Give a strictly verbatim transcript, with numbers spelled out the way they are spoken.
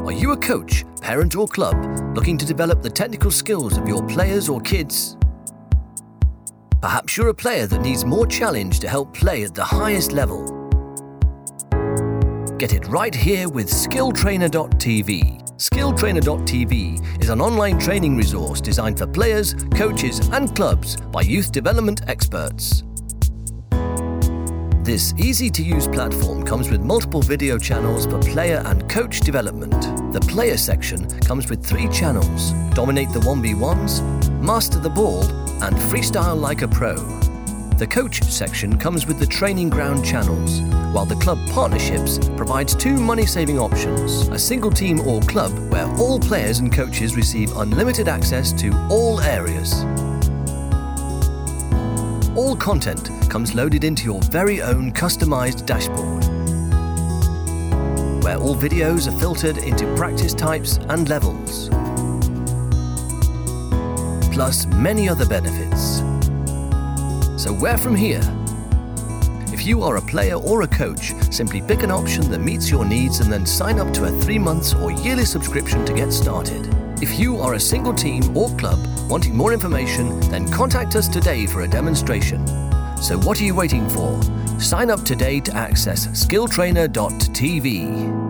Are you a coach, parent or club looking to develop the technical skills of your players or kids? Perhaps you're a player that needs more challenge to help play at the highest level. Get it right here with skill trainer dot t v. skill trainer dot t v is an online training resource designed for players, coaches and clubs by youth development experts. This easy-to-use platform comes with multiple video channels for player and coach development. The player section comes with three channels: Dominate the one v ones, Master the Ball and Freestyle like a Pro. The coach section comes with the training ground channels, while the club partnerships provides two money-saving options: a single team or club where all players and coaches receive unlimited access to all areas. All content comes loaded into your very own customized dashboard, where all videos are filtered into practice types and levels, plus many other benefits. So where from here? If you are a player or a coach, simply pick an option that meets your needs and then sign up to a three months or yearly subscription to get started. If you are a single team or club wanting more information, then contact us today for a demonstration. So what are you waiting for? Sign up today to access skill trainer dot t v.